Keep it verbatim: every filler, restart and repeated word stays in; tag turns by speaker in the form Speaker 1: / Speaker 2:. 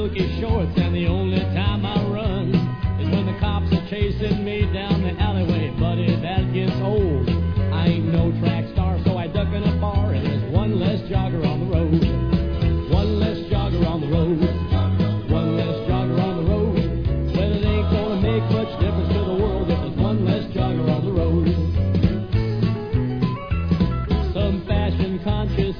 Speaker 1: silky shorts, and the only time I run is when the cops are chasing me down the alleyway. Buddy, that gets old. I ain't no track star, so I duck in a bar, and there's one less jogger on the road. One less jogger on the road. One less jogger on the road. Well, it ain't gonna make much difference to the world if there's one less jogger on the road. Some fashion conscious